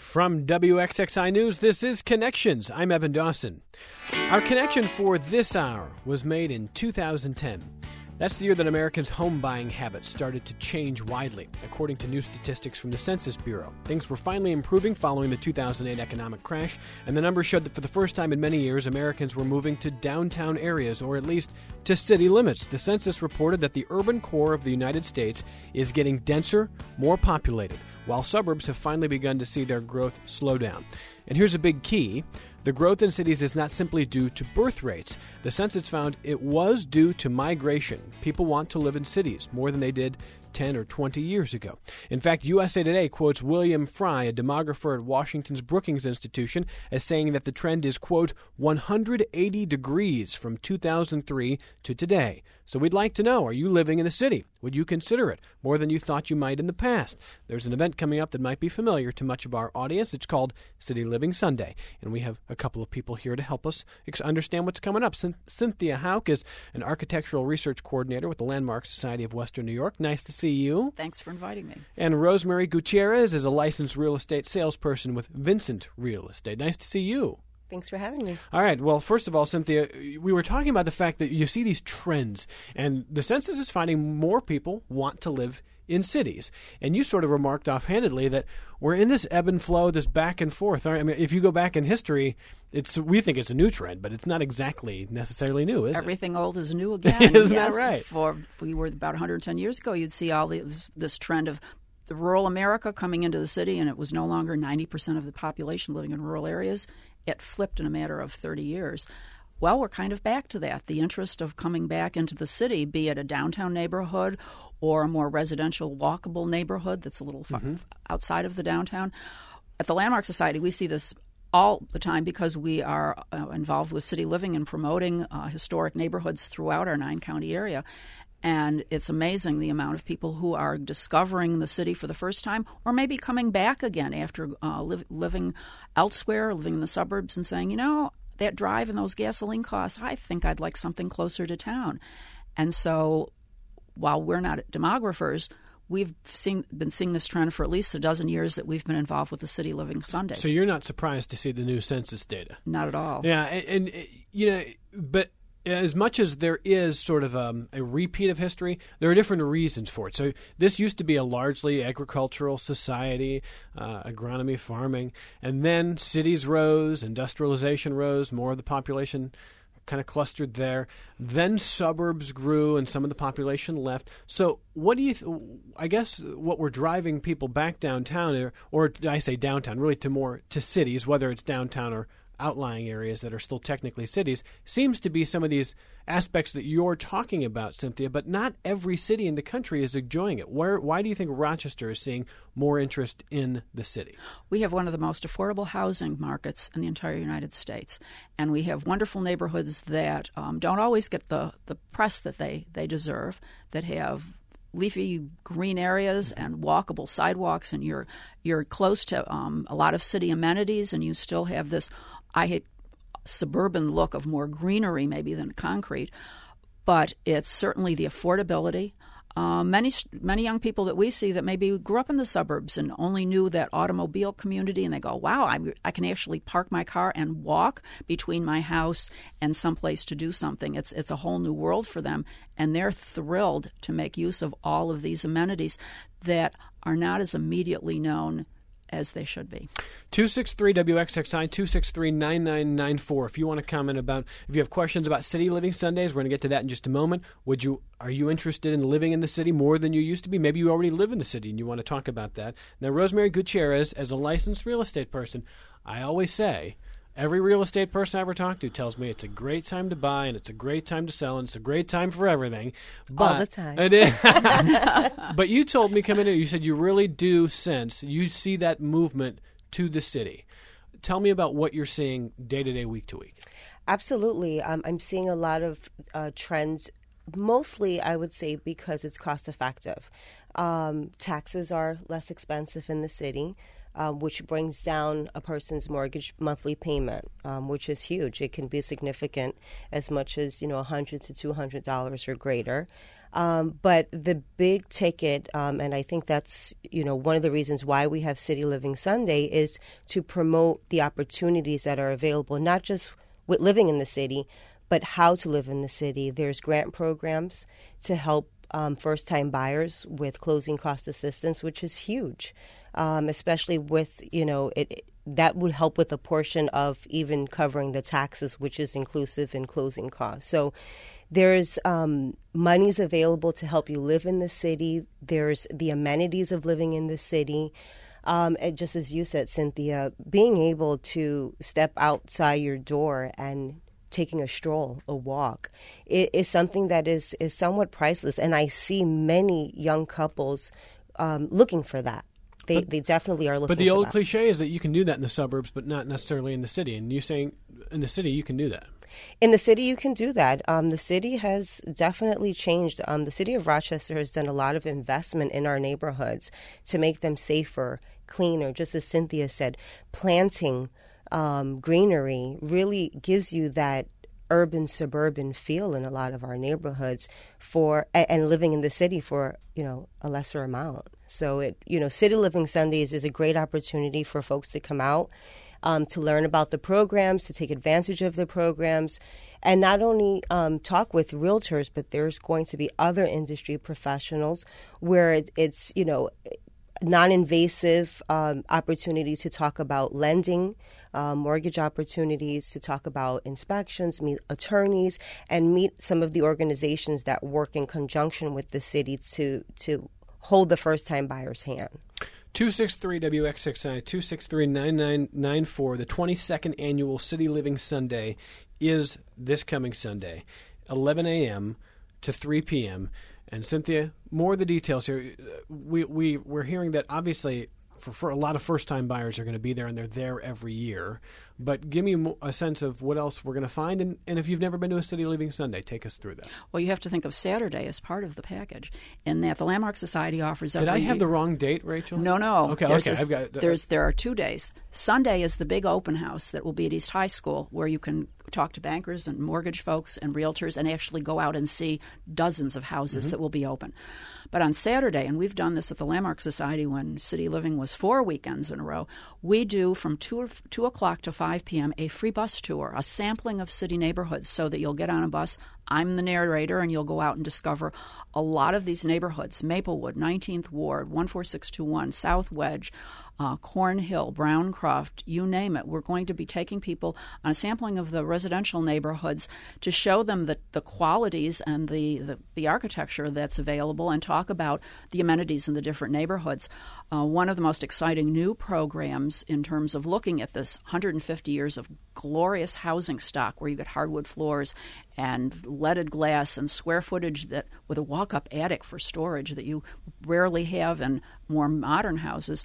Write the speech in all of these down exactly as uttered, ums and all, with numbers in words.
From W X X I News, this is Connections. I'm Evan Dawson. Our connection for this hour was made in two thousand ten. That's the year that Americans' home buying habits started to change widely, according to new statistics from the Census Bureau. Things were finally improving following the two thousand eight economic crash, and the numbers showed that for the first time in many years, Americans were moving to downtown areas, or at least to city limits. The census reported that the urban core of the United States is getting denser, more populated, while suburbs have finally begun to see their growth slow down. And here's a big key. The growth in cities is not simply due to birth rates. The census found it was due to migration. People want to live in cities more than they did ten or twenty years ago. In fact, U S A Today quotes William Fry, a demographer at Washington's Brookings Institution, as saying that the trend is, quote, one hundred eighty degrees from two thousand three to today. So we'd like to know, are you living in the city? Would you consider it more than you thought you might in the past? There's an event coming up that might be familiar to much of our audience. It's called City Living Sunday, and we have a couple of people here to help us understand what's coming up. Cynthia Hauk is an architectural research coordinator with the Landmark Society of Western New York. Nice to see you. Thanks for inviting me. And Rosemary Gutierrez is a licensed real estate salesperson with Vincent Real Estate. Nice to see you. Thanks for having me. All right. Well, first of all, Cynthia, we were talking about the fact that you see these trends, and the census is finding more people want to live in cities. And you sort of remarked offhandedly that we're in this ebb and flow, this back and forth. I mean, if you go back in history, it's we think it's a new trend, but it's not exactly necessarily new, is Everything it? old is new again. Isn't yes. that right? For if we were about one hundred ten years ago, you'd see all this, this trend of the rural America coming into the city, and it was no longer ninety percent of the population living in rural areas. It flipped in a matter of thirty years. Well, we're kind of back to that. The interest of coming back into the city, be it a downtown neighborhood or a more residential, walkable neighborhood that's a little far mm-hmm. outside of the downtown. At the Landmark Society, we see this all the time because we are uh, involved with city living and promoting uh, historic neighborhoods throughout our nine-county area. And it's amazing the amount of people who are discovering the city for the first time or maybe coming back again after uh, li- living elsewhere, living in the suburbs and saying, you know, that drive and those gasoline costs, I think I'd like something closer to town. And so while we're not demographers, we've seen, been seeing this trend for at least a dozen years that we've been involved with the City Living Sundays. So you're not surprised to see the new census data? Not at all. Yeah, and, and you know, but as much as there is sort of um, a repeat of history, there are different reasons for it. So this used to be a largely agricultural society, uh, agronomy, farming, and then cities rose, industrialization rose, more of the population kind of clustered there. Then suburbs grew and some of the population left. So what do you th- I guess what we're driving people back downtown, or, or I say downtown, really to more to cities, whether it's downtown or outlying areas that are still technically cities, seems to be some of these aspects that you're talking about, Cynthia, but not every city in the country is enjoying it. Where, why do you think Rochester is seeing more interest in the city? We have one of the most affordable housing markets in the entire United States, and we have wonderful neighborhoods that um, don't always get the, the press that they, they deserve, that have leafy green areas and walkable sidewalks, and you're you're close to um, a lot of city amenities, and you still have this I hate suburban look of more greenery maybe than concrete, but it's certainly the affordability. Uh, many many young people that we see that maybe grew up in the suburbs and only knew that automobile community, and they go, wow, I, I can actually park my car and walk between my house and someplace to do something. It's it's a whole new world for them, and they're thrilled to make use of all of these amenities that are not as immediately known as they should be. two six three W X X I, two six three, nine nine nine four. If you want to comment about, if you have questions about City Living Sundays, we're going to get to that in just a moment. Would you, are you interested in living in the city more than you used to be? Maybe you already live in the city and you want to talk about that. Now, Rosemary Gutierrez, as a licensed real estate person, I always say, every real estate person I ever talk to tells me it's a great time to buy and it's a great time to sell and it's a great time for everything. But all the time. It is. But you told me coming in, you said you really do sense, you see that movement to the city. Tell me about what you're seeing day to day, week to week. Absolutely. Um, I'm seeing a lot of uh, trends, mostly I would say because it's cost effective. Um, taxes are less expensive in the city. um, which brings down a person's mortgage monthly payment, um, which is huge. It can be significant, as much as, you know, one hundred to two hundred dollars or greater. Um, but the big ticket, um, and I think that's, you know, one of the reasons why we have City Living Sunday, is to promote the opportunities that are available, not just with living in the city, but how to live in the city. There's grant programs to help um, first-time buyers with closing cost assistance, which is huge, um, especially with, you know, it, it that would help with a portion of even covering the taxes, which is inclusive in closing costs. So there's um, monies available to help you live in the city. There's the amenities of living in the city. Um, and just as you said, Cynthia, being able to step outside your door and taking a stroll, a walk, it is something that is, is somewhat priceless. And I see many young couples um, looking for that. They but, they definitely are looking for that. But the old cliche is that you can do that in the suburbs, but not necessarily in the city. And you're saying in the city you can do that. In the city, you can do that. Um, the city has definitely changed. Um, the city of Rochester has done a lot of investment in our neighborhoods to make them safer, cleaner. Just as Cynthia said, planting um, greenery really gives you that urban suburban feel in a lot of our neighborhoods for and living in the city for, you know, a lesser amount. So it, you know, City Living Sundays is a great opportunity for folks to come out, um, to learn about the programs, to take advantage of the programs, and not only um, talk with realtors, but there's going to be other industry professionals where it, it's, you know, non-invasive um, opportunity to talk about lending, uh, mortgage opportunities, to talk about inspections, meet attorneys, and meet some of the organizations that work in conjunction with the city to to hold the first-time buyer's hand. two six three W X six I, two six three, nine nine nine four. The twenty-second Annual City Living Sunday is this coming Sunday, eleven a.m. to three p.m., and Cynthia, more of the details here. We, we, we're hearing that obviously for, for a lot of first-time buyers are going to be there, and they're there every year. But give me a sense of what else we're going to find. And, and if you've never been to a City Living Sunday, take us through that. Well, you have to think of Saturday as part of the package, in that the Landmark Society offers every Did I have year. the wrong date, Rachel? No, no. Okay, there's okay. A, I've got it. There's, there are two days. Sunday is the big open house that will be at East High School, where you can talk to bankers and mortgage folks and realtors and actually go out and see dozens of houses mm-hmm. that will be open. But on Saturday, and we've done this at the Landmark Society when City Living was four weekends in a row, we do from two, two o'clock to five p.m. a free bus tour, a sampling of city neighborhoods, so that you'll get on a bus. I'm the narrator, and you'll go out and discover a lot of these neighborhoods: Maplewood, nineteenth Ward, one four six two one, South Wedge, uh, Cornhill, Browncroft, you name it. We're going to be taking people on a sampling of the residential neighborhoods to show them the, the qualities and the, the, the architecture that's available, and talk about the amenities in the different neighborhoods. Uh, one of the most exciting new programs in terms of looking at this one hundred fifty years of glorious housing stock, where you get hardwood floors and leaded glass and square footage that with a walk-up attic for storage that you rarely have in more modern houses.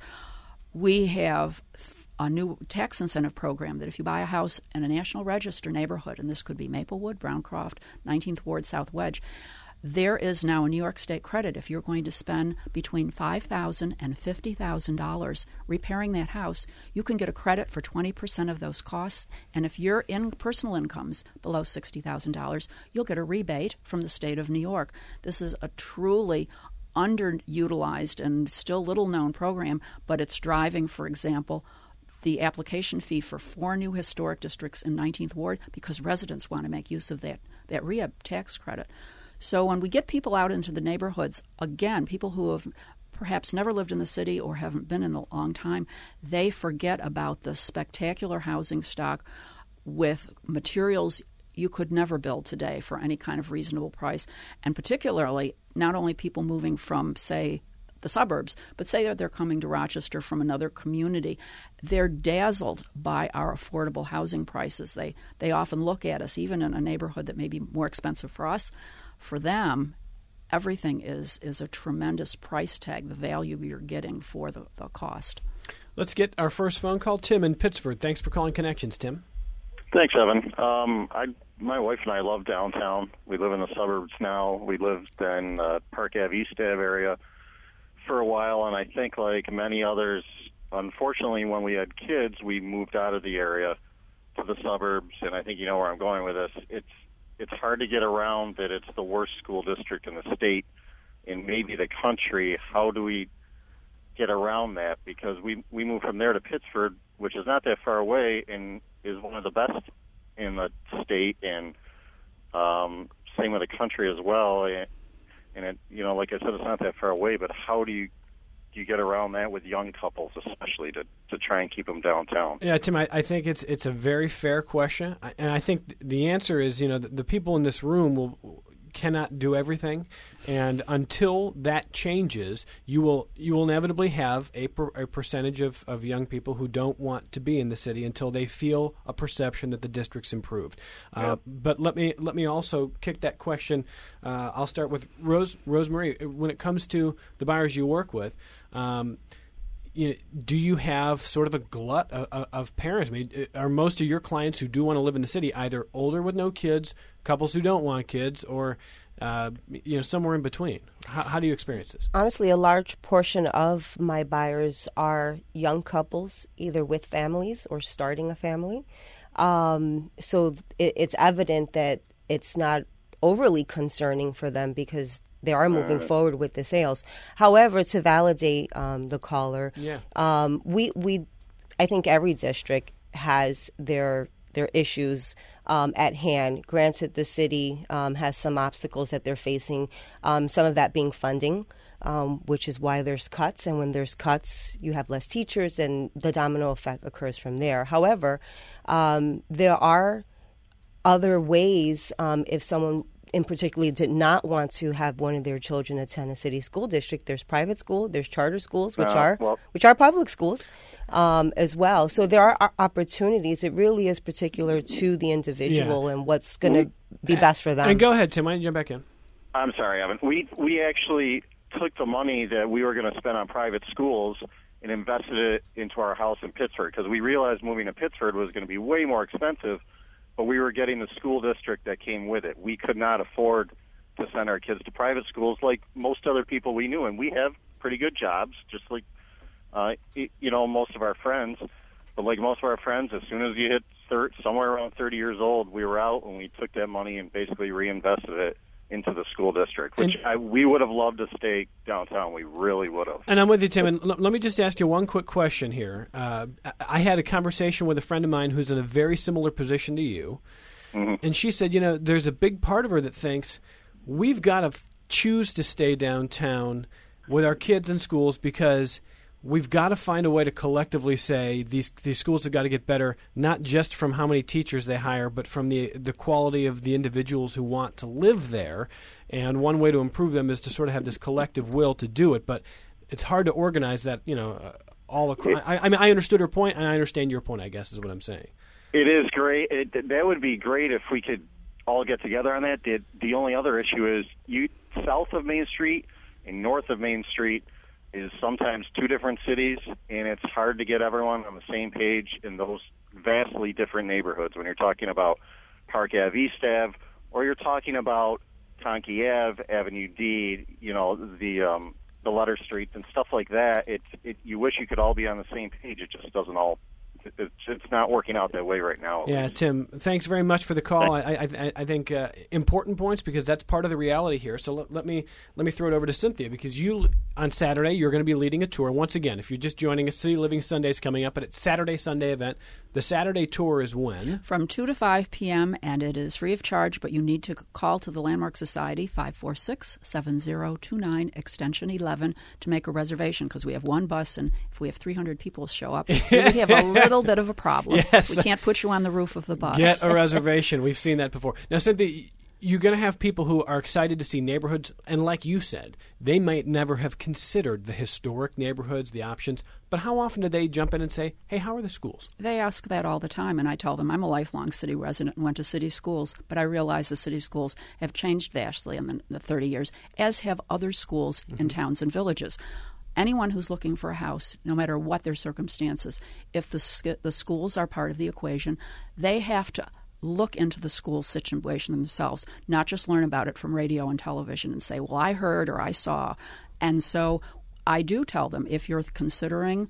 We have a new tax incentive program that if you buy a house in a National Register neighborhood, and this could be Maplewood, Browncroft, nineteenth Ward, South Wedge, there is now a New York State credit if you're going to spend between five thousand dollars and fifty thousand dollars repairing that house. You can get a credit for twenty percent of those costs, and if your in personal income's below sixty thousand dollars, you'll get a rebate from the state of New York. This is a truly underutilized and still little-known program, but it's driving, for example, the application fee for four new historic districts in nineteenth Ward, because residents want to make use of that, that R E A B tax credit. So when we get people out into the neighborhoods, again, people who have perhaps never lived in the city or haven't been in a long time, they forget about the spectacular housing stock with materials you could never build today for any kind of reasonable price, and particularly not only people moving from, say, the suburbs, but say that they're coming to Rochester from another community. They're dazzled by our affordable housing prices. They they often look at us, even in a neighborhood that may be more expensive for us. For them, everything is is a tremendous price tag, the value you're getting for the, the cost. Let's get our first phone call. Tim in Pittsford. Thanks for calling Connections, Tim. Thanks, Evan. Um, I, my wife and I love downtown. We live in the suburbs now. We lived in uh, Park Ave, East Ave area for a while, and I think like many others, unfortunately, when we had kids, we moved out of the area to the suburbs, and I think you know where I'm going with this. It's it's hard to get around that it's the worst school district in the state and maybe the country. How do we get around that? Because we we moved from there to Pittsford, which is not that far away and is one of the best in the state, and um, same with the country as well. And, and it, you know, like I said, it's not that far away. But how do you do you get around that with young couples, especially to, to try and keep them downtown? Yeah, Tim, I, I think it's it's a very fair question, and I think the answer is, you know, the, the people in this room will cannot do everything, and until that changes, you will you will inevitably have a, per, a percentage of, of young people who don't want to be in the city until they feel a perception that the district's improved. Uh, yep. But let me let me also kick that question. Uh, I'll start with Rose Rosemarie. When it comes to the buyers you work with, um, you know, do you have sort of a glut of, of parents? I mean, are most of your clients who do want to live in the city either older with no kids, couples who don't want kids, or uh, you know, somewhere in between? How, how do you experience this? Honestly, a large portion of my buyers are young couples, either with families or starting a family. Um, so it, it's evident that it's not overly concerning for them because they are moving uh, forward with the sales. However, to validate um, the caller, yeah. um, we we I think every district has their their issues um, at hand. Granted, the city um, has some obstacles that they're facing. Um, some of that being funding, um, which is why there's cuts. And when there's cuts, you have less teachers, and the domino effect occurs from there. However, um, there are other ways um, if someone in particular did not want to have one of their children attend a city school district. There's private school, there's charter schools, which uh, are well, which are public schools um, as well. So there are opportunities. It really is particular to the individual yeah. and what's going to be best for them. And go ahead, Tim. Why don't you jump back in? I'm sorry, Evan. We we actually took the money that we were going to spend on private schools and invested it into our house in Pittsford because we realized moving to Pittsford was going to be way more expensive. But we were getting the school district that came with it. We could not afford to send our kids to private schools like most other people we knew. And we have pretty good jobs, just like, uh, you know, most of our friends. But like most of our friends, as soon as you hit thir- somewhere around thirty years old, we were out and we took that money and basically reinvested it into the school district, which I, we would have loved to stay downtown. We really would have. And I'm with you, Tim. And l- let me just ask you one quick question here. Uh, I had a conversation with a friend of mine who's in a very similar position to you. Mm-hmm. And she said, you know, there's a big part of her that thinks we've got to f- choose to stay downtown with our kids in schools because we've got to find a way to collectively say these these schools have got to get better, not just from how many teachers they hire, but from the the quality of the individuals who want to live there. And one way to improve them is to sort of have this collective will to do it. But it's hard to organize that, you know, uh, all across. I, I mean, I understood her point, and I understand your point, I guess, is what I'm saying. It is great. It, that would be great if we could all get together on that. The, the only other issue is you south of Main Street and north of Main Street is sometimes two different cities, and it's hard to get everyone on the same page in those vastly different neighborhoods. When you're talking about Park Ave, East Ave, or you're talking about Conkey Ave, Avenue D, you know, the um, the letter streets and stuff like that, it, it you wish you could all be on the same page. It just doesn't all. It's, it's not working out that way right now. Yeah, Tim, thanks very much for the call. I, I, I think uh, important points because that's part of the reality here. So let, let me let me throw it over to Cynthia because you on Saturday you're going to be leading a tour. Once again, if you're just joining us, City Living Sunday's coming up, but it's Saturday Sunday event. The Saturday tour is when? From two to five p.m., and it is free of charge, but you need to call to the Landmark Society, five four six, seven zero two nine, extension eleven, to make a reservation, because we have one bus, and if we have three hundred people show up, we have a little bit of a problem. Yes. We can't put you on the roof of the bus. Get a reservation. We've seen that before. Now, Cynthia, you're going to have people who are excited to see neighborhoods, and like you said, they might never have considered the historic neighborhoods, the options, but how often do they jump in and say, hey, how are the schools? They ask that all the time, and I tell them I'm a lifelong city resident and went to city schools, but I realize the city schools have changed vastly in the, the thirty years, as have other schools mm-hmm. in towns and villages. Anyone who's looking for a house, no matter what their circumstances, if the the schools are part of the equation, they have to look into the school situation themselves, not just learn about it from radio and television and say, well, I heard or I saw. And so I do tell them, if you're considering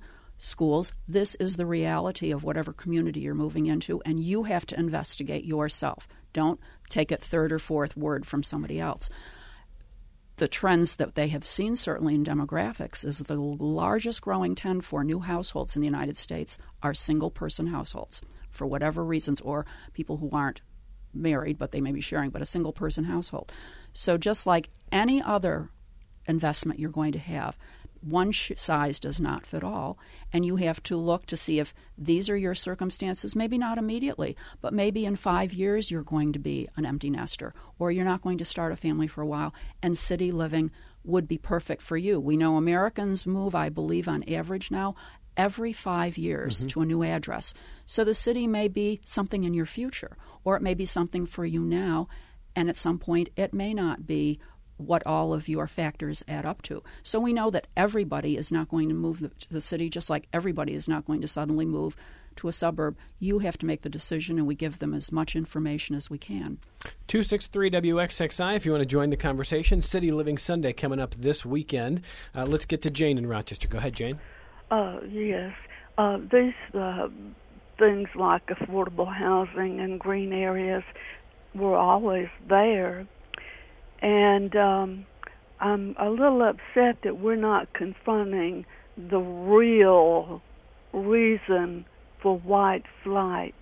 schools. This is the reality of whatever community you're moving into, and you have to investigate yourself. Don't take it third or fourth word from somebody else. The trends that they have seen, certainly in demographics, is the largest growing trend for new households in the United States are single-person households, for whatever reasons, or people who aren't married, but they may be sharing, but a single-person household. So just like any other investment you're going to have, one sh- size does not fit all, and you have to look to see if these are your circumstances, maybe not immediately, but maybe in five years you're going to be an empty nester, or you're not going to start a family for a while, and city living would be perfect for you. We know Americans move, I believe, on average now, every five years mm-hmm. to a new address. So the city may be something in your future, or it may be something for you now, and at some point it may not be what all of your factors add up to. So we know that everybody is not going to move to the city, just like everybody is not going to suddenly move to a suburb. You have to make the decision, and we give them as much information as we can. two six three W X X I if you want to join the conversation. City Living Sunday coming up this weekend. Uh, let's get to Jane in Rochester. Go ahead, Jane. Uh, yes. Uh, these uh, things like affordable housing and green areas were always there. And um, I'm a little upset that we're not confronting the real reason for white flight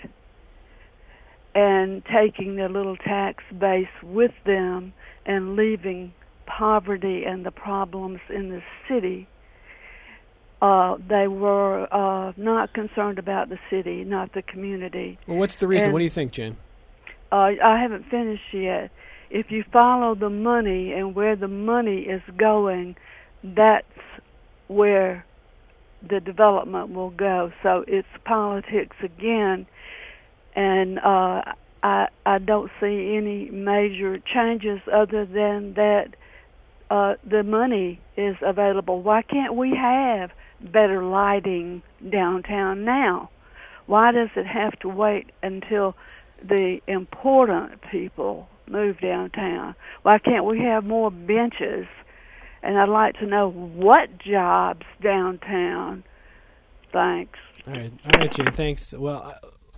and taking their little tax base with them and leaving poverty and the problems in the city. Uh, they were uh, not concerned about the city, not the community. Well, what's the reason? And, what do you think, Jane? Uh, I haven't finished yet. If you follow the money and where the money is going, that's where the development will go. So it's politics again, and uh, I, I don't see any major changes other than that uh, the money is available. Why can't we have better lighting downtown now? Why does it have to wait until the important people move downtown? Why can't we have more benches? And I'd like to know what jobs downtown. Thanks. All right, all right, Jane. Thanks. Well,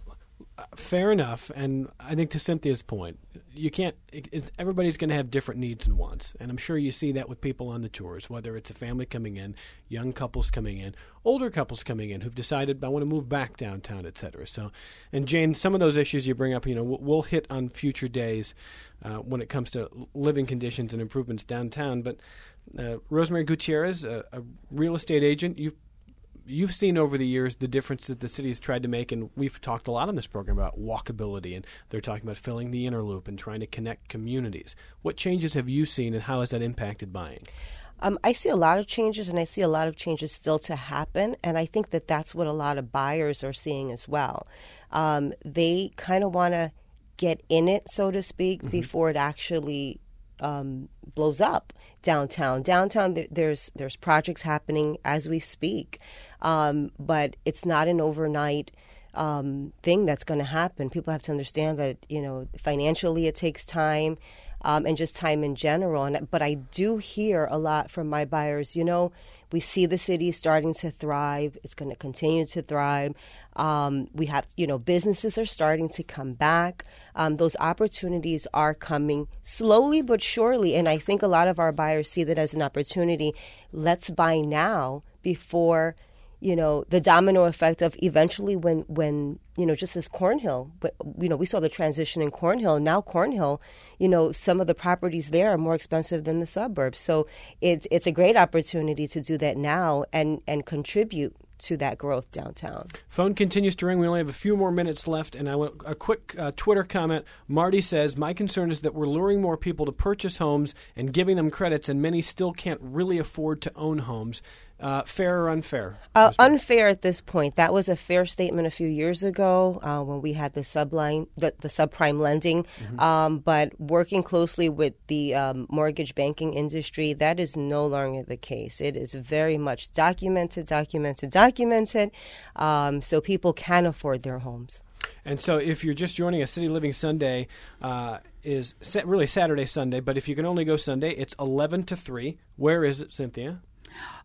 uh, fair enough. And I think to Cynthia's point, you can't. It, it, everybody's going to have different needs and wants, and I'm sure you see that with people on the tours. Whether it's a family coming in, young couples coming in, older couples coming in who've decided I want to move back downtown, et cetera. So, and Jane, some of those issues you bring up, you know, we'll, we'll hit on future days uh, when it comes to living conditions and improvements downtown. But uh, Rosemary Gutierrez, a, a real estate agent, you've You've seen over the years the difference that the city has tried to make, and we've talked a lot on this program about walkability, and they're talking about filling the inner loop and trying to connect communities. What changes have you seen, and how has that impacted buying? Um, I see a lot of changes, and I see a lot of changes still to happen, and I think that that's what a lot of buyers are seeing as well. Um, they kind of want to get in it, so to speak, mm-hmm. before it actually um, blows up downtown. Downtown, th- there's there's projects happening as we speak, um, but it's not an overnight um, thing that's going to happen. People have to understand that, you know, financially it takes time, um, and just time in general. And but I do hear a lot from my buyers. You know, we see the city starting to thrive. It's going to continue to thrive. Um, we have, you know, businesses are starting to come back. Um, those opportunities are coming slowly but surely. And I think a lot of our buyers see that as an opportunity. Let's buy now before, you know, the domino effect of eventually when, when you know, just as Cornhill, but, you know, we saw the transition in Cornhill. Now Cornhill, you know, some of the properties there are more expensive than the suburbs. So it, it's a great opportunity to do that now and, and contribute to that growth downtown. Phone continues to ring. We only have a few more minutes left, and I want a quick uh, Twitter comment. Marty says, my concern is that we're luring more people to purchase homes and giving them credits, and many still can't really afford to own homes. Uh, fair or unfair? Uh, unfair at this point. That was a fair statement a few years ago uh, when we had the subline, the, the subprime lending. Mm-hmm. Um, but working closely with the um, mortgage banking industry, that is no longer the case. It is very much documented, documented, documented, um, so people can afford their homes. And so if you're just joining us, City Living Sunday uh, is sa- really Saturday, Sunday, but if you can only go Sunday, it's eleven to three. Where is it, Cynthia?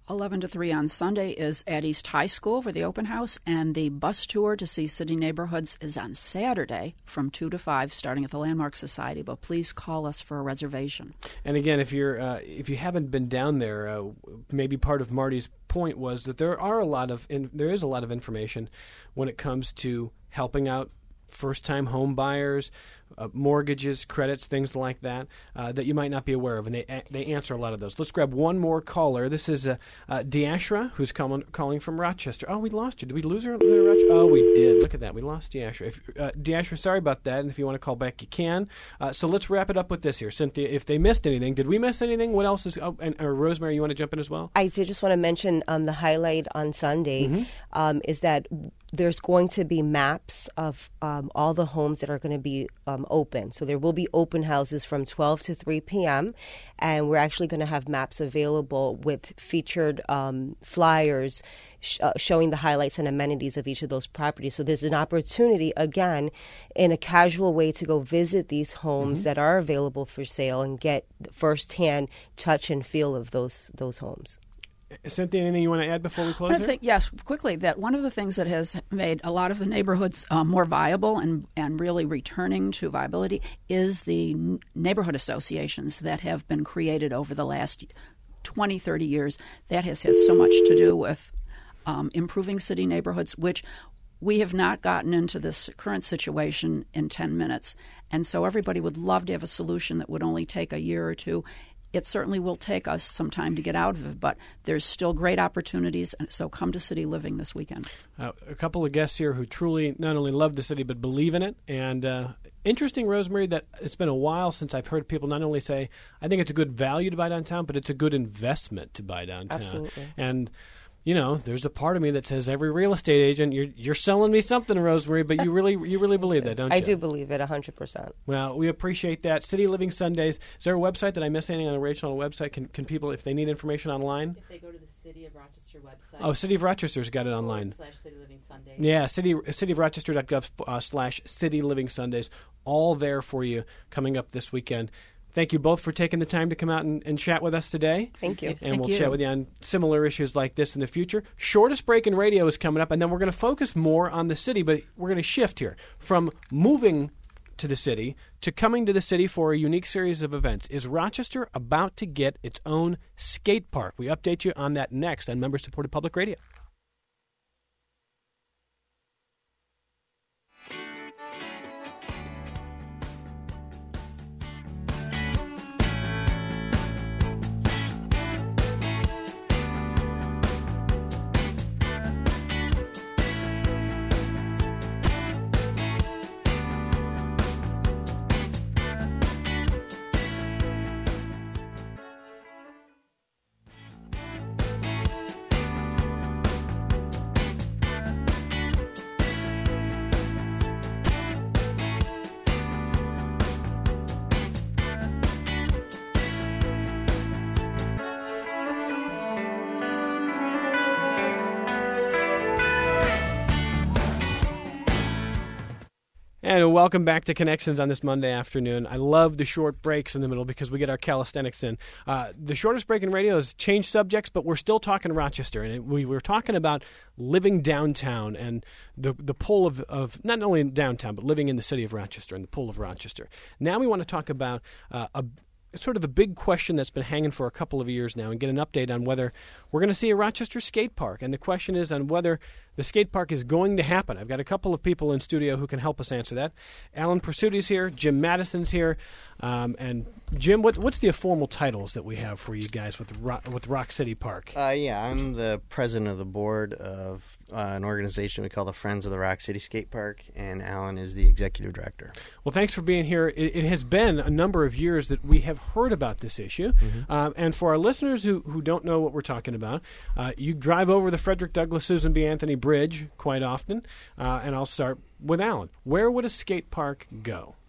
eleven to three on Sunday is at East High School for the open house, and the bus tour to see city neighborhoods is on Saturday from two to five, starting at the Landmark Society. But please call us for a reservation. And again, if you're uh, if you haven't been down there, uh, maybe part of Marty's point was that there are a lot of in, there is a lot of information when it comes to helping out first-time home buyers, uh, mortgages, credits, things like that, uh, that you might not be aware of, and they a- they answer a lot of those. Let's grab one more caller. This is uh, uh, Deashra, who's calling calling from Rochester. Oh, we lost you. Did we lose her? Oh, we did. Look at that. We lost Deashra. If, uh, Deashra, sorry about that, and if you want to call back, you can. Uh, so let's wrap it up with this here. Cynthia, if they missed anything, did we miss anything? What else is... Oh, and uh, Rosemary, you want to jump in as well? I did just want to mention um, the highlight on Sunday mm-hmm. um, is that there's going to be maps of um, all the homes that are going to be um, open. So there will be open houses from twelve to three p.m., and we're actually going to have maps available with featured um, flyers sh- uh, showing the highlights and amenities of each of those properties. So there's an opportunity, again, in a casual way to go visit these homes mm-hmm. that are available for sale and get firsthand touch and feel of those those homes. Cynthia, anything you want to add before we close? I think, yes, quickly, that one of the things that has made a lot of the neighborhoods uh, more viable and, and really returning to viability is the n- neighborhood associations that have been created over the last twenty, thirty years. That has had so much to do with um, improving city neighborhoods, which we have not gotten into this current situation in ten minutes. And so everybody would love to have a solution that would only take a year or two. It certainly will take us some time to get out of it, but there's still great opportunities, and so come to City Living this weekend. Uh, a couple of guests here who truly not only love the city but believe in it. And uh, interesting, Rosemary, that it's been a while since I've heard people not only say, I think it's a good value to buy downtown, but it's a good investment to buy downtown. Absolutely. And you know, there's a part of me that says every real estate agent, you're you're selling me something, Rosemary, but you really you really believe that, don't you? I do believe it one hundred percent. Well, we appreciate that. City Living Sundays. Is there a website? Did I miss anything on the Rachel on the website? Can can people, if they need information online? If they go to the City of Rochester website. Oh, City of Rochester's got it online. Slash City Living Sundays. Yeah, city cityofrochester.gov uh, slash City Living Sundays. All there for you coming up this weekend. Thank you both for taking the time to come out and, and chat with us today. Thank you. And Thank we'll you. chat with you on similar issues like this in the future. Shortest break in radio is coming up, and then we're going to focus more on the city, but we're going to shift here from moving to the city to coming to the city for a unique series of events. Is Rochester about to get its own skate park? We update you on that next on member-supported public radio. And welcome back to Connections on this Monday afternoon. I love the short breaks in the middle because we get our calisthenics in. Uh, the shortest break in radio has changed subjects, but we're still talking Rochester. And we were talking about living downtown and the the pull of, of not only downtown, but living in the city of Rochester and the pull of Rochester. Now we want to talk about uh, a sort of a big question that's been hanging for a couple of years now and get an update on whether we're going to see a Rochester skate park. And the question is on whether the skate park is going to happen. I've got a couple of people in studio who can help us answer that. Alan Persuti's here. Jim Madison's here. Um, and Jim, what, what's the formal titles that we have for you guys with Rock, with Rock City Park? Uh, yeah, I'm the president of the board of uh, an organization we call the Friends of the Rock City Skate Park, and Alan is the executive director. Well, thanks for being here. It, it has been a number of years that we have heard about this issue. Mm-hmm. Um, and for our listeners who, who don't know what we're talking about, uh, you drive over the Frederick Douglass Susan B. Anthony Bridge quite often. Uh, and I'll start with Alan. Where would a skate park go?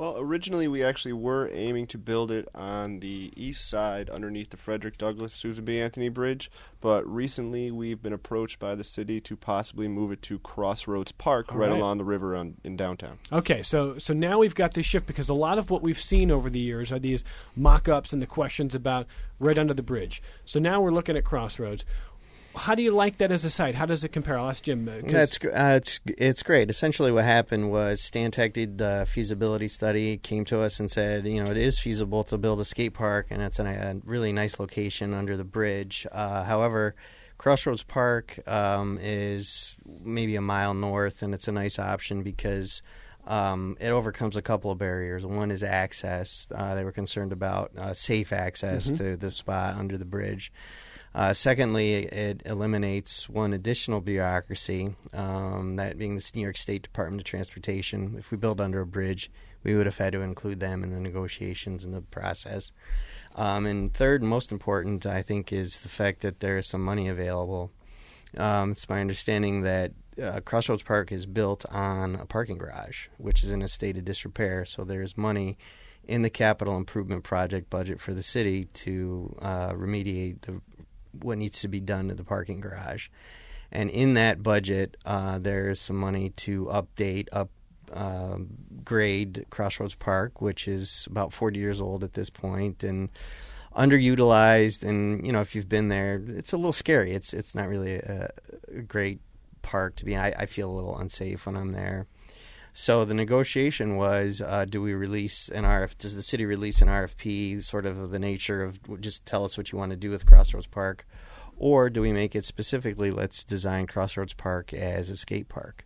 Well, originally we actually were aiming to build it on the east side underneath the Frederick Douglass Susan B. Anthony Bridge, but recently we've been approached by the city to possibly move it to Crossroads Park All right, right. along the river on, in downtown. Okay, so so now we've got this shift because a lot of what we've seen over the years are these mock-ups and the questions about right under the bridge. So now we're looking at Crossroads. How do you like that as a site? How does it compare? I'll ask Jim. Uh, 'cause- That's gr- uh, it's it's great. Essentially, what happened was Stantec did the feasibility study, came to us and said, you know, it is feasible to build a skate park, and it's an, a really nice location under the bridge. Uh, however, Crossroads Park um, is maybe a mile north, and it's a nice option because um, it overcomes a couple of barriers. One is access. Uh, they were concerned about uh, safe access Mm-hmm. to the spot under the bridge. Uh, secondly, it eliminates one additional bureaucracy, um, that being the New York State Department of Transportation. If we build under a bridge, we would have had to include them in the negotiations and the process. Um, and third, and most important, I think, is the fact that there is some money available. Um, it's my understanding that uh, Crossroads Park is built on a parking garage, which is in a state of disrepair, so there's money in the capital improvement project budget for the city to uh, remediate the what needs to be done to the parking garage. And in that budget, uh, there's some money to update, up, uh, grade Crossroads Park, which is about forty years old at this point and underutilized. And, you know, if you've been there, it's a little scary. It's it's not really a, a great park to be. I, I feel a little unsafe when I'm there. So the negotiation was, uh, do we release an R F? Does the city release an R F P, sort of of the nature of just tell us what you want to do with Crossroads Park, or do we make it specifically? Let's design Crossroads Park as a skate park.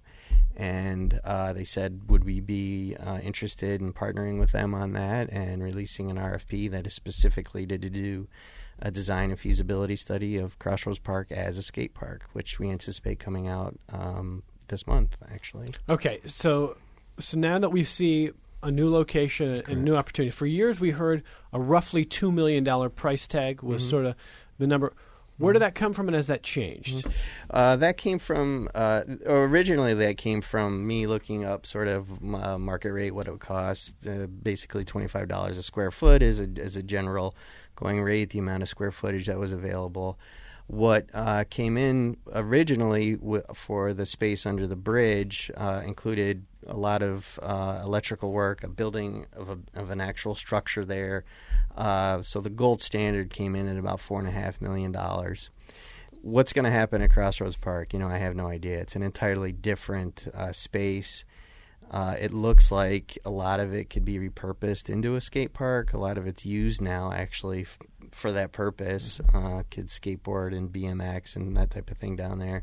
And uh, they said, would we be uh, interested in partnering with them on that and releasing an R F P that is specifically to, to do a design and feasibility study of Crossroads Park as a skate park, which we anticipate coming out Um, this month, actually. Okay, so so now that we see a new location and new opportunity, for years we heard a roughly two million dollars price tag was Mm-hmm. sort of the number. Where did that come from, and has that changed? Uh, that came from, uh, originally that came from me looking up sort of uh, market rate, what it would cost. Uh, basically twenty-five dollars a square foot is a, is a general going rate, the amount of square footage that was available. What uh, came in originally w- for the space under the bridge uh, included a lot of uh, electrical work, a building of, a, of an actual structure there. Uh, so the gold standard came in at about four and a half million dollars. What's going to happen at Crossroads Park? You know, I have no idea. It's an entirely different uh, space. Uh, it looks like a lot of it could be repurposed into a skate park. A lot of it's used now, actually, f- for that purpose. Uh, kids skateboard and B M X and that type of thing down there.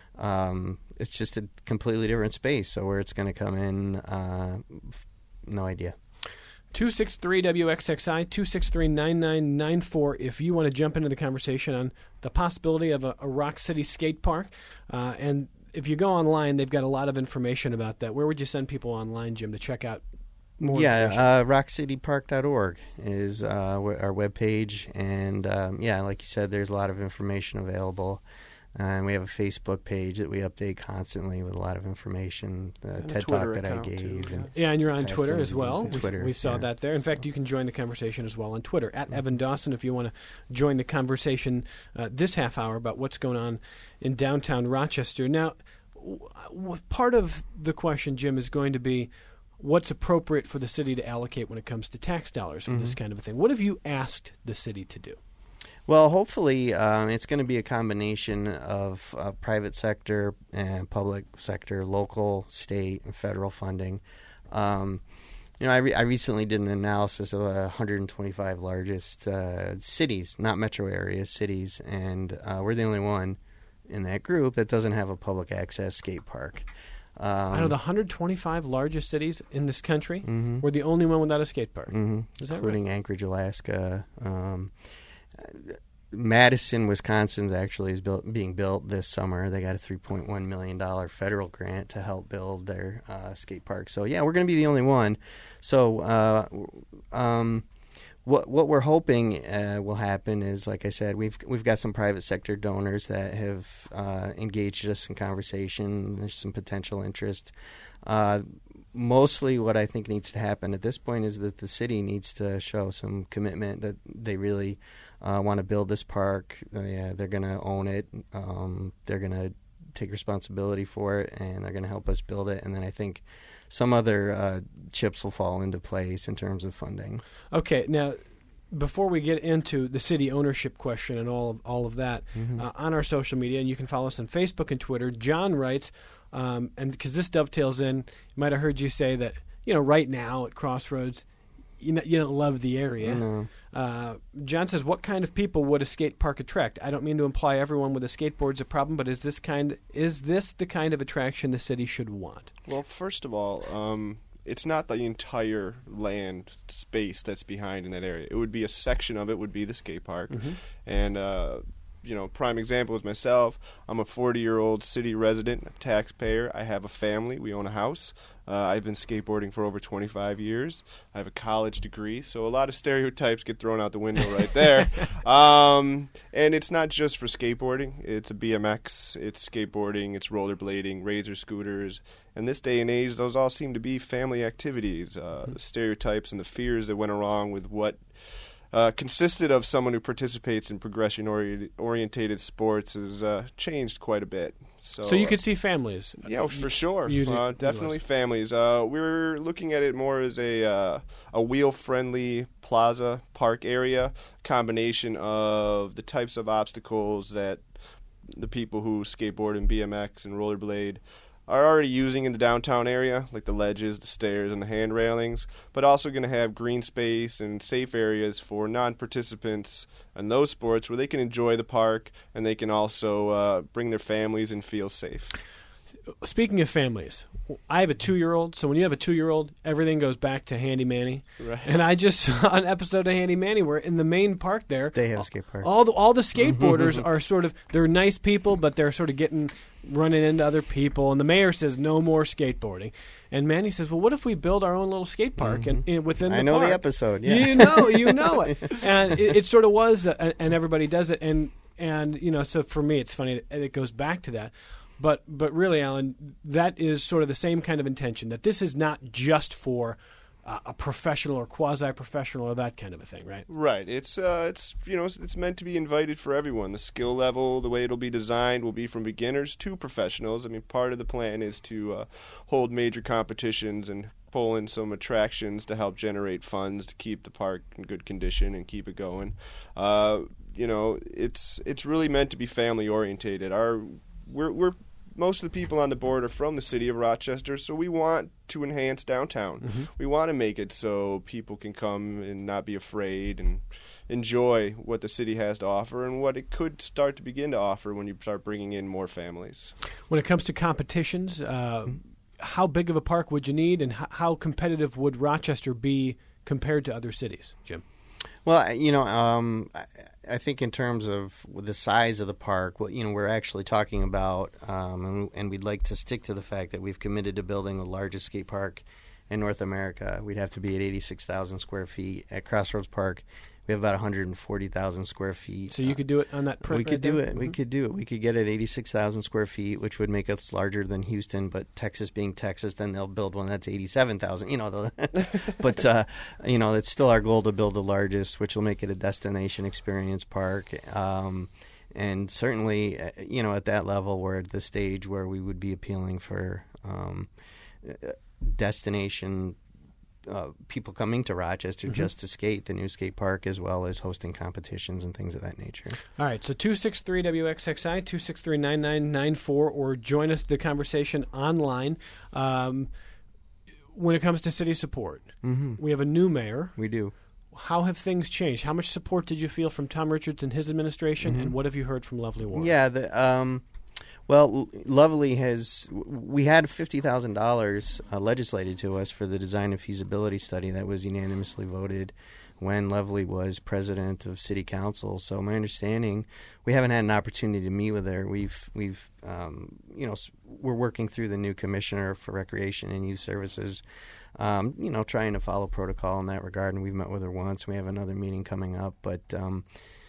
Um, it's just a completely different space. So where it's going to come in, uh, f- no idea. two six three W X X I, two six three, nine nine nine four if you want to jump into the conversation on the possibility of a, a Rock City skate park. Uh, and if you go online, they've got a lot of information about that. Where would you send people online, Jim, to check out more Yeah, information? uh, rock city park dot org is uh, w- our webpage. And, um, yeah, like you said, there's a lot of information available. And we have a Facebook page that we update constantly with a lot of information. The And a TED Twitter Talk that I account, gave. too, and Yeah, and you're on past Twitter as interviews well. and We, Twitter, we saw yeah. that there. In fact, you can join the conversation as well on Twitter, at Evan Dawson, if you want to join the conversation uh, this half hour about what's going on in downtown Rochester. Now, w- w- part of the question, Jim, is going to be what's appropriate for the city to allocate when it comes to tax dollars for this kind of a thing. What have you asked the city to do? Well, hopefully um, it's going to be a combination of uh, private sector and public sector, local, state, and federal funding. Um, you know, I, re- I recently did an analysis of the one hundred twenty-five largest uh, cities, not metro areas, cities, and uh, we're the only one in that group that doesn't have a public access skate park. Um, Out of the one hundred twenty-five largest cities in this country, Mhm. we're the only one without a skate park. mhm, Is that including Anchorage, Alaska. Um, Madison, Wisconsin's actually is built, being built this summer. They got a three point one million dollars federal grant to help build their uh, skate park. So, yeah, we're going to be the only one. So, uh, um, what what we're hoping uh, will happen is, like I said, we've we've got some private sector donors that have uh, engaged us in conversation. There's some potential interest. Uh, mostly, what I think needs to happen at this point is that the city needs to show some commitment that they really uh, want to build this park. Uh, yeah, they're going to own it. Um, they're going to take responsibility for it, and they're going to help us build it. And then I think some other uh, chips will fall into place in terms of funding. Okay, now, before we get into the city ownership question and all of, all of that, mm-hmm. uh, on our social media, and you can follow us on Facebook and Twitter, John writes, um, and because this dovetails in, you might have heard you say that, you know, right now at Crossroads, you know, you don't love the area. No. Uh, John says, what kind of people would a skate park attract? I don't mean to imply everyone with a skateboard's a problem, but is this kind is this the kind of attraction the city should want? Well, first of all, um, it's not the entire land space that's behind in that area. It would be a section of it would be the skate park. Mm-hmm. And, uh, you know, prime example is myself. I'm a forty-year-old city resident, a taxpayer. I have a family. We own a house. Uh, I've been skateboarding for over twenty-five years. I have a college degree, so a lot of stereotypes get thrown out the window right there. Um, and it's not just for skateboarding. It's a B M X, it's skateboarding, it's rollerblading, razor scooters. And this day and age, those all seem to be family activities. Uh, the stereotypes and the fears that went along with what Uh, consisted of someone who participates in progression-orientated sports has uh, changed quite a bit. So, so you could see families. Yeah, for sure. Using, uh, definitely families. Uh, we're looking at it more as a uh, a wheel-friendly plaza park area, combination of the types of obstacles that the people who skateboard and B M X and rollerblade are already using in the downtown area, like the ledges, the stairs, and the hand railings, but also going to have green space and safe areas for non-participants in those sports where they can enjoy the park and they can also uh, bring their families and feel safe. Speaking of families, I have a two-year-old, so when you have a two-year-old, everything goes back to Handy Manny. Right. And I just saw an episode of Handy Manny where in the main park there, they have a skate park. All the, all the skateboarders are sort of, they're nice people, but they're sort of getting, running into other people. And the mayor says, no more skateboarding. And Manny says, well, what if we build our own little skate park mm-hmm. and, and within the I know park? the episode, yeah. You know, you know it. And it, it sort of was, uh, and everybody does it. And, and, you know, so for me, it's funny, that it goes back to that. But but really, Alan, that is sort of the same kind of intention, that this is not just for uh, a professional or quasi-professional or that kind of a thing, right? Right. It's uh, it's you know it's meant to be invited for everyone. The skill level, the way it'll be designed, will be from beginners to professionals. I mean, part of the plan is to uh, hold major competitions and pull in some attractions to help generate funds to keep the park in good condition and keep it going. Uh, you know, it's it's really meant to be family orientated. Our we're we're Most of the people on the board are from the city of Rochester, so we want to enhance downtown. Mm-hmm. We want to make it so people can come and not be afraid and enjoy what the city has to offer and what it could start to begin to offer when you start bringing in more families. When it comes to competitions, uh, how big of a park would you need, and h- how competitive would Rochester be compared to other cities, Jim? Well, you know, um, I, I think in terms of the size of the park, what you know, we're actually talking about, um, and, and we'd like to stick to the fact that we've committed to building the largest skate park in North America. We'd have to be at eighty-six thousand square feet. At Crossroads Park, we have about one hundred forty thousand square feet. So you could do it on that print. We right could do there? it. Mm-hmm. We could do it. We could get it at eighty-six thousand square feet, which would make us larger than Houston. But Texas being Texas, then they'll build one that's eighty-seven thousand. You know, but uh, you know, it's still our goal to build the largest, which will make it a destination experience park. Um, and certainly, you know, at that level, we're at the stage where we would be appealing for um, destination. Uh, people coming to Rochester mm-hmm. just to skate the new skate park, as well as hosting competitions and things of that nature. All right, so two six three W X X I, two six three, nine nine nine four, or join us the conversation online. Um, when it comes to city support, mm-hmm. we have a new mayor. We do. How have things changed? How much support did you feel from Tom Richards and his administration, mm-hmm. and what have you heard from Lovely Warren? Yeah, the, um, well, Lovely has, we had fifty thousand dollars uh, legislated to us for the design and feasibility study that was unanimously voted when Lovely was president of City Council. So my understanding, we haven't had an opportunity to meet with her. We've we've um, you know we're working through the new commissioner for recreation and youth services. Um, you know, trying to follow protocol in that regard, and we've met with her once. We have another meeting coming up, but um,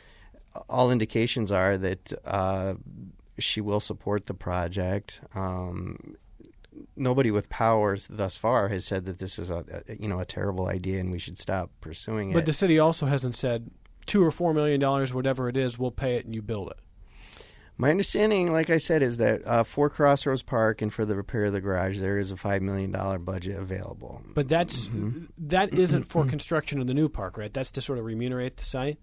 all indications are that uh, she will support the project. Um, nobody with power thus far has said that this is a, a you know a terrible idea and we should stop pursuing it. But the city also hasn't said two or four million dollars, whatever it is, we'll pay it and you build it. My understanding, like I said, is that uh, for Crossroads Park and for the repair of the garage, there is a five million dollar budget available. But that's mm-hmm. that isn't for construction of the new park, right? That's to sort of remunerate the site?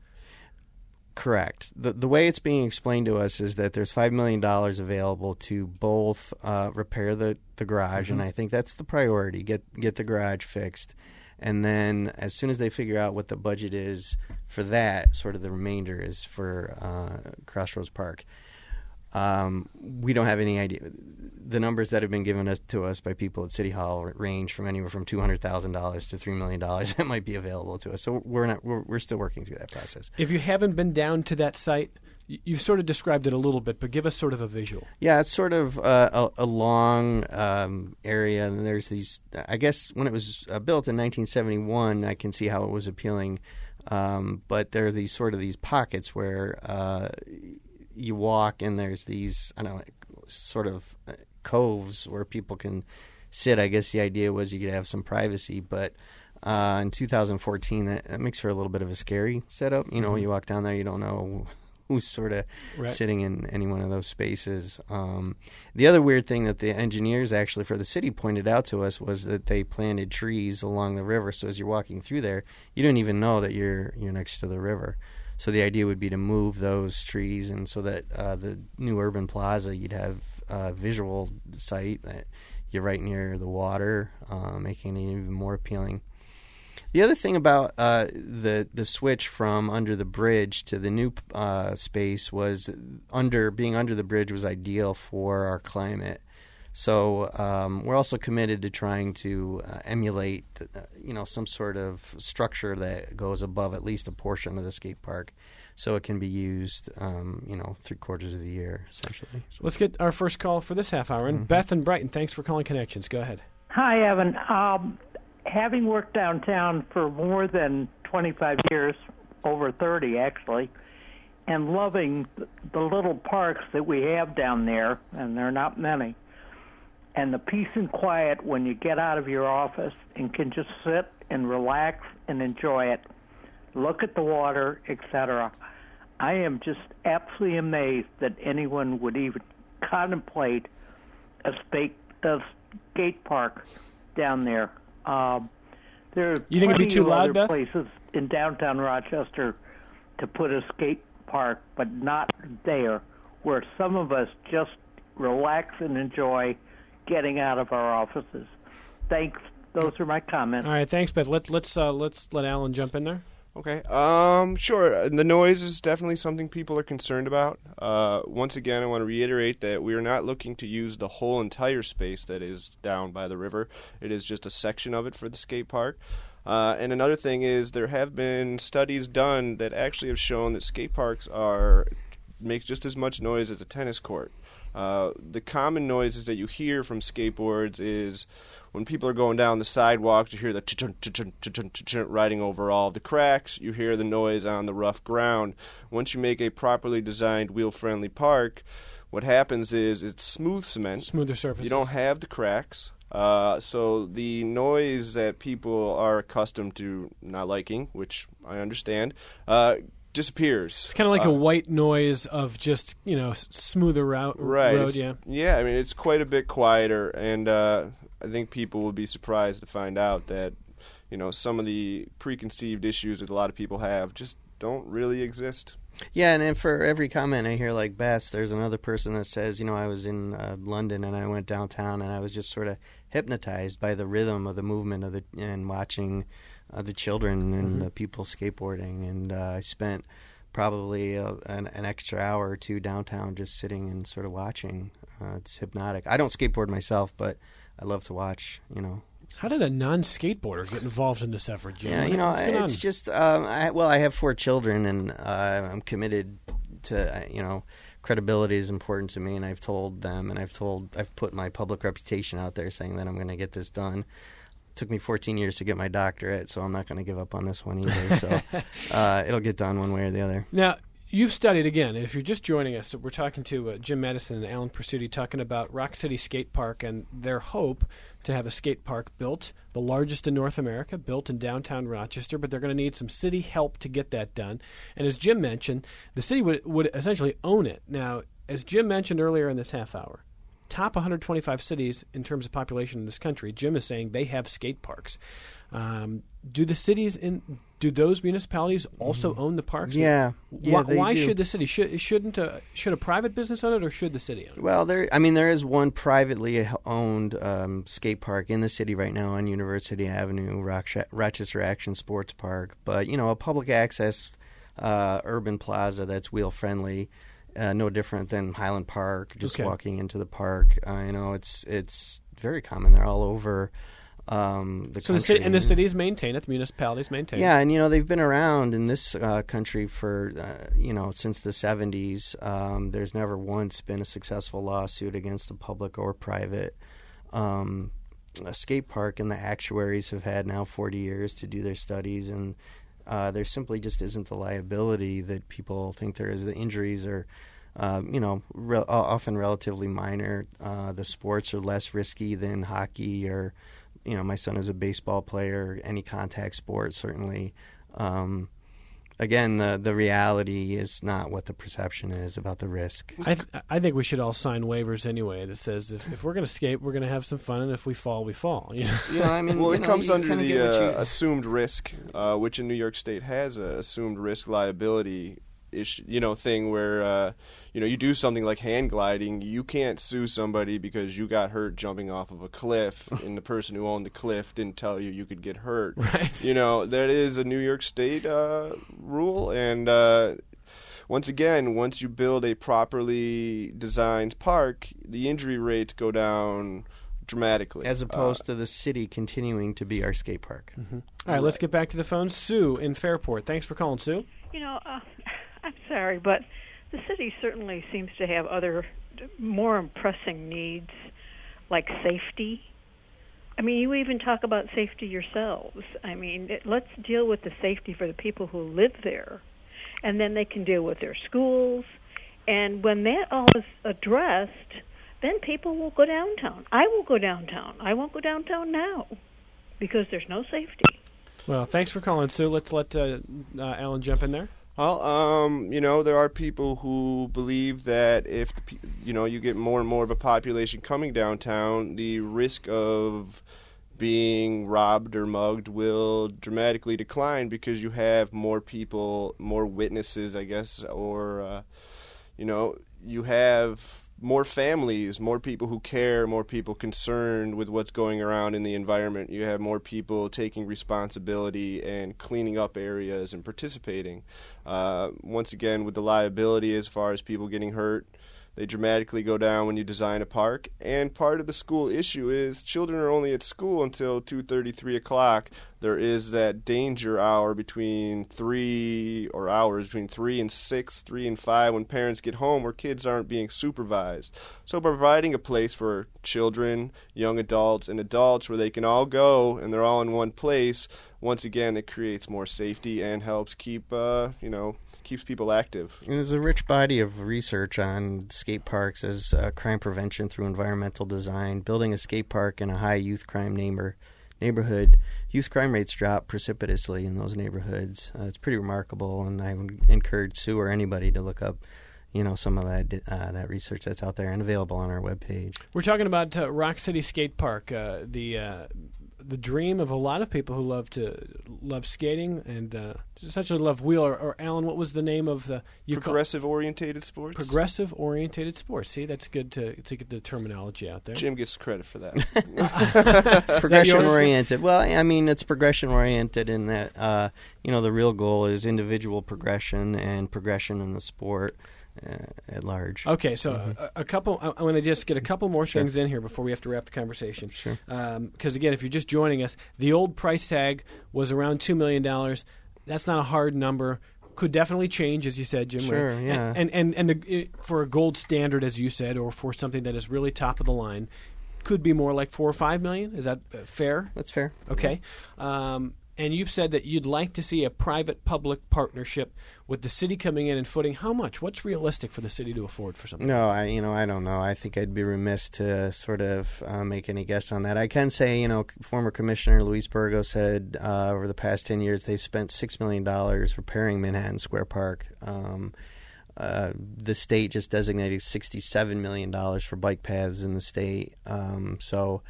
Correct. The the way it's being explained to us is that there's five million dollars available to both uh, repair the, the garage, mm-hmm. and I think that's the priority, get get the garage fixed. And then as soon as they figure out what the budget is for that, sort of the remainder is for uh, Crossroads Park. Um, we don't have any idea. The numbers that have been given us to us by people at City Hall range from anywhere from two hundred thousand dollars to three million dollars that might be available to us. So we're not we're, we're still working through that process. If you haven't been down to that site, you've sort of described it a little bit, but give us sort of a visual. Yeah, it's sort of uh, a, a long um, area, and there's these. I guess when it was uh, built in nineteen seventy-one, I can see how it was appealing. Um, but there are these sort of these pockets where. Uh, You walk and there's these, I don't know, sort of coves where people can sit. I guess the idea was you could have some privacy, but uh, in two thousand fourteen, that, that makes for a little bit of a scary setup. You know, mm-hmm. when you walk down there, you don't know who's sort of right. sitting in any one of those spaces. Um, the other weird thing that the engineers actually for the city pointed out to us was that they planted trees along the river. So as you're walking through there, you don't even know that you're you're next to the river. So the idea would be to move those trees, and so that uh, the new urban plaza, you'd have a visual site that you're right near the water, uh, making it even more appealing. The other thing about uh, the the switch from under the bridge to the new uh, space was under being under the bridge was ideal for our climate. So um, we're also committed to trying to uh, emulate, uh, you know, some sort of structure that goes above at least a portion of the skate park, so it can be used, um, you know, three quarters of the year, essentially. So let's get our first call for this half hour. And mm-hmm. Beth and Brighton, thanks for calling Connections. Go ahead. Hi, Evan. Um, having worked downtown for more than twenty-five years, over thirty actually, and loving the little parks that we have down there, and there are not many. And the peace and quiet when you get out of your office and can just sit and relax and enjoy it, look at the water, et cetera. I am just absolutely amazed that anyone would even contemplate a skate, a skate park down there. Um, there are you think it'd be too of loud, other Beth? places in downtown Rochester to put a skate park, but not there, where some of us just relax and enjoy getting out of our offices. Thanks. Those are my comments. All right, thanks, Beth. Let, let's uh, let's let Alan jump in there. Okay. Um, sure. The noise is definitely something people are concerned about. Uh, once again, I want to reiterate that we are not looking to use the whole entire space that is down by the river. It is just a section of it for the skate park. Uh, and another thing is there have been studies done that actually have shown that skate parks are make just as much noise as a tennis court. Uh, the common noises that you hear from skateboards is when people are going down the sidewalks, you hear the ch-chun, ch-chun, ch-chun, ch-chun riding over all of the cracks. You hear the noise on the rough ground. Once you make a properly designed wheel-friendly park, what happens is it's smooth cement. Smoother surfaces. You don't have the cracks. Uh, so the noise that people are accustomed to not liking, which I understand, uh, disappears. It's kind of like uh, a white noise of just, you know, smoother route, right, road, yeah. Yeah, I mean, it's quite a bit quieter, and uh, I think people will be surprised to find out that, you know, some of the preconceived issues that a lot of people have just don't really exist. Yeah, and then for every comment I hear like Beth's, there's another person that says, you know, I was in uh, London and I went downtown and I was just sort of hypnotized by the rhythm of the movement of the and watching Uh, the children and mm-hmm. the people skateboarding, and uh, I spent probably a, an, an extra hour or two downtown just sitting and sort of watching. Uh, it's hypnotic. I don't skateboard myself, but I love to watch, you know, How did a non-skateboarder get involved in this effort, Jim? Yeah, you know, What's going on? it's just, um, I, well, I have four children, and uh, I'm committed to, uh, you know, credibility is important to me, and I've told them, and I've told, I've put my public reputation out there saying that I'm going to get this done. It took me fourteen years to get my doctorate, so I'm not going to give up on this one either. So uh, it'll get done one way or the other. Now, you've studied, again, if you're just joining us, we're talking to uh, Jim Madison and Alan Pursuti talking about Rock City Skate Park and their hope to have a skate park built, the largest in North America, built in downtown Rochester, but they're going to need some city help to get that done. And as Jim mentioned, the city would, would essentially own it. Now, as Jim mentioned earlier in this half hour, top one hundred twenty-five cities in terms of population in this country, Jim is saying they have skate parks. Um, do the cities in do those municipalities also own the parks? Yeah, yeah why, they why do. should the city should shouldn't a, should a private business own it, or should the city own it? Well, there. I mean, there is one privately owned um, skate park in the city right now on University Avenue, Roch- Rochester Action Sports Park. But you know, a public access uh, urban plaza that's wheel friendly, uh, no different than Highland Park. Just Okay. walking into the park, uh, you know, it's it's very common. They're all over. Um, the So the country. city and the cities maintain it, the municipalities maintain Yeah, it. and you know they've been around in this uh, country for uh, you know since the seventies. Um, there's never once been a successful lawsuit against a public or private um, a skate park, and the actuaries have had now forty years to do their studies, and uh, there simply just isn't the liability that people think there is. The injuries are. Um, you know, re- often relatively minor. Uh, the sports are less risky than hockey or, you know, my son is a baseball player. Any contact sport, certainly. Um, again, the the reality is not what the perception is about the risk. I th- I think we should all sign waivers anyway that says if, if we're going to skate, we're going to have some fun, and if we fall, we fall. You know? You know, I mean, Well, you it know, comes you under kinda the get what uh, you- assumed risk, uh, which in New York State has a assumed risk liability issue, you know, thing where uh, you know you do something like hand gliding, you can't sue somebody because you got hurt jumping off of a cliff, and the person who owned the cliff didn't tell you you could get hurt. Right. You know, that is a New York State uh, rule, and uh, once again, once you build a properly designed park, the injury rates go down dramatically. as opposed uh, to the city continuing to be our skate park. Mm-hmm. All right, let's get back to the phone. Sue in Fairport. Thanks for calling, Sue. You know, uh, I'm sorry, but the city certainly seems to have other more pressing needs, like safety. I mean, you even talk about safety yourselves. I mean, it, let's deal with the safety for the people who live there, and then they can deal with their schools. And when that all is addressed, then people will go downtown. I will go downtown. I won't go downtown now because there's no safety. Well, thanks for calling, Sue. Let's let uh, uh, Alan jump in there. Well, um, you know, there are people who believe that if, the, pe- you know, you get more and more of a population coming downtown, the risk of being robbed or mugged will dramatically decline because you have more people, more witnesses, I guess, or, uh, you know, you have more families, more people who care, more people concerned with what's going around in the environment. You have more people taking responsibility and cleaning up areas and participating. Uh, once again, with the liability as far as people getting hurt, they dramatically go down when you design a park. And part of the school issue is children are only at school until two thirty, three o'clock. There is that danger hour between three, or hours between three and six, three and five when parents get home where kids aren't being supervised. So providing a place for children, young adults, and adults where they can all go and they're all in one place, once again, it creates more safety and helps keep, uh, you know, keeps people active. There's a rich body of research on skate parks as uh, crime prevention through environmental design. Building a skate park in a high youth crime neighbor, neighborhood, youth crime rates drop precipitously in those neighborhoods. Uh, it's pretty remarkable, and I would encourage Sue or anybody to look up, you know, some of that uh, that research that's out there and available on our webpage. We're talking about uh, Rock City Skate Park, uh, the uh, the dream of a lot of people who love to love skating and uh, essentially love wheel. Or, or Alan, what was the name of the you progressive call, orientated sports? Progressive orientated sports. See, that's good to to get the terminology out there. Jim gets credit for that. Progression oriented. Well, I mean, it's progression oriented in that uh, you know the real goal is individual progression and progression in the sport. uh, at large. Okay, so Mm-hmm. a, a couple. I, I want to just get a couple more Sure. things in here before we have to wrap the conversation. Sure. Because again, if you're just joining us, the old price tag was around two million dollars. That's not a hard number. Could definitely change, as you said, Jim. Sure, right? yeah. And and and, and the, for a gold standard, as you said, or for something that is really top of the line, could be more like four or five million. Is that uh, fair? That's fair. Okay. Um, and you've said that you'd like to see a private-public partnership with the city coming in and footing. How much? What's realistic for the city to afford for something? No, I you know I don't know. I think I'd be remiss to sort of uh, make any guess on that. I can say, you know, former Commissioner Luis Burgos said uh, over the past ten years they've spent six million dollars repairing Manhattan Square Park. Um, uh, the state just designated sixty-seven million dollars for bike paths in the state. Um, so.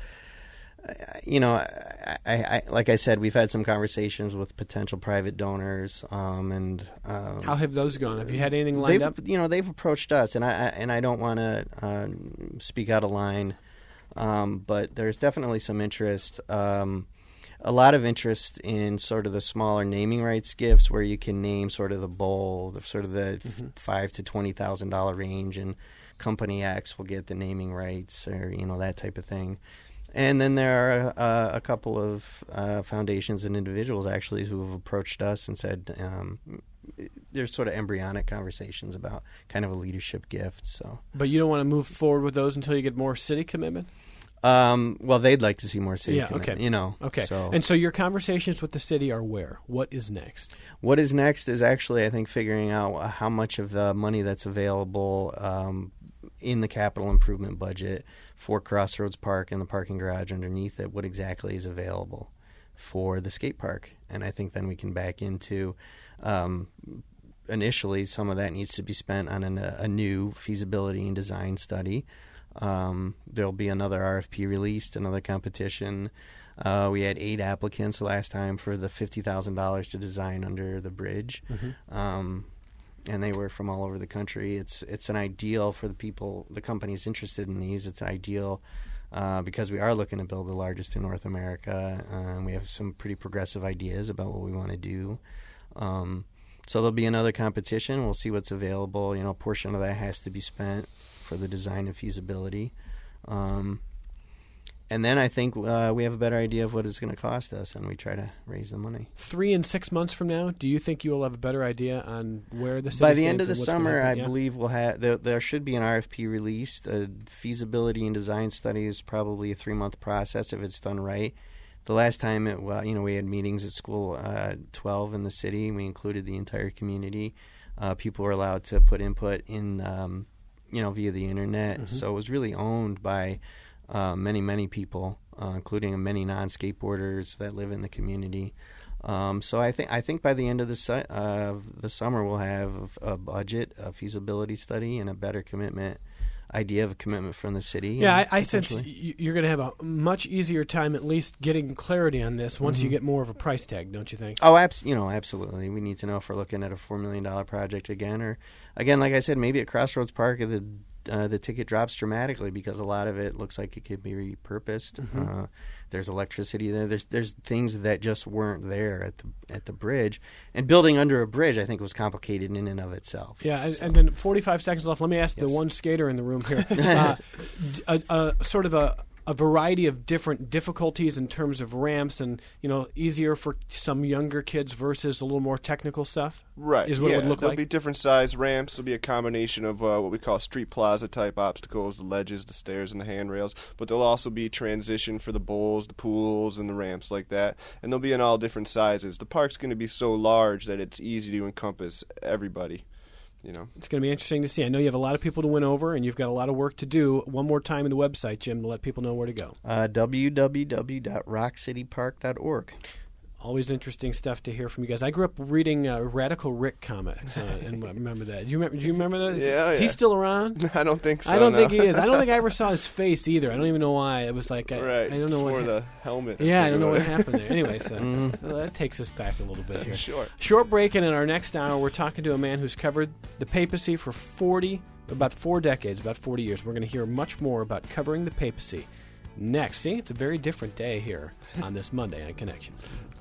You know, I, I, I, like I said, we've had some conversations with potential private donors, um, and um, How have those gone? Have you had anything lined they've, up? You know, they've approached us, and I, I and I don't want to uh, speak out of line, um, but there's definitely some interest. Um, a lot of interest in sort of the smaller naming rights gifts, where you can name sort of the bowl, the, sort of the Mm-hmm. five to twenty thousand dollar range, and Company X will get the naming rights, or you know that type of thing. And then there are uh, a couple of uh, foundations and individuals actually who have approached us and said um, there's sort of embryonic conversations about kind of a leadership gift. So, But you don't want to move forward with those until you get more city commitment? um, well, they'd like to see more city yeah, commitment, okay. you know. Okay. So. And so your conversations with the city are where? What is next? What is next is actually, I think, figuring out how much of the money that's available um, in the capital improvement budget for Crossroads Park and the parking garage underneath it, what exactly is available for the skate park. And I think then we can back into, um, initially, some of that needs to be spent on an, a new feasibility and design study. Um, there'll be another R F P released, another competition. Uh, we had eight applicants last time for the fifty thousand dollars to design under the bridge. Mm-hmm. Um, and they were from all over the country. It's it's an ideal for the people, the companies interested in these. It's ideal uh, because we are looking to build the largest in North America, uh, and we have some pretty progressive ideas about what we want to do. Um, so there'll be another competition. We'll see what's available. You know, a portion of that has to be spent for the design and feasibility. Um, And then I think uh, we have a better idea of what it's going to cost us, and we try to raise the money. Three and six months from now, do you think you will have a better idea on where the city By the stands end of the and what's gonna summer, I happen? Yeah. believe we'll have there, there should be an R F P released. A feasibility and design study is probably a three month process if it's done right. The last time, it, well, you know, we had meetings at School uh, twelve in the city. We included the entire community. Uh, people were allowed to put input in, um, you know, via the internet. Mm-hmm. So it was really owned by uh, many, many people, uh, including many non-skateboarders that live in the community. Um, so I think I think by the end of the su- uh, the summer we'll have a budget, a feasibility study, and a better commitment idea of a commitment from the city. Yeah, and I, I sense potentially- y- you're going to have a much easier time at least getting clarity on this once you Mhm. get more of a price tag, don't you think? Oh, abs- you know, absolutely. We need to know if we're looking at a four million dollar project again, or again, like I said, maybe at Crossroads Park, the uh, the ticket drops dramatically because a lot of it looks like it could be repurposed. Mhm. Uh, there's electricity there. There's there's things that just weren't there at the at the bridge, and building under a bridge, I think, was complicated in and of itself. Yeah, and, So- and then forty-five seconds left. Let me ask Yes. the one skater in the room here. uh, d- a, a, sort of a, a variety of different difficulties in terms of ramps and, you know, easier for some younger kids versus a little more technical stuff? Right. Is what yeah, it would look there'll like? be different size ramps. There'll be a combination of uh, what we call street plaza type obstacles, the ledges, the stairs, and the handrails. But there'll also be transition for the bowls, the pools, and the ramps like that. And they'll be in all different sizes. The park's going to be so large that it's easy to encompass everybody. You know, It's going to be interesting to see. I know you have a lot of people to win over, and you've got a lot of work to do. One more time in the website, Jim, to let people know where to go. Uh, w w w dot rock city park dot org. Always interesting stuff to hear from you guys. I grew up reading uh, Radical Rick comics, uh, and I remember that. Do you remember? Do you remember that? Is, Yeah, is he yeah. still around? I don't think so. I don't no. think he is. I don't think I ever saw his face either. I don't even know why. It was like I, Right. I don't know what. For hap- the helmet. yeah, I don't know what Think happened there. Anyway, so Mm. well, that takes us back a little bit about here. it. Sure. Short break, and in our next hour, we're talking to a man who's covered the papacy for forty, about four decades, about forty years. We're going to hear much more about covering the papacy next. See, it's a very different day here on this Monday on Connections.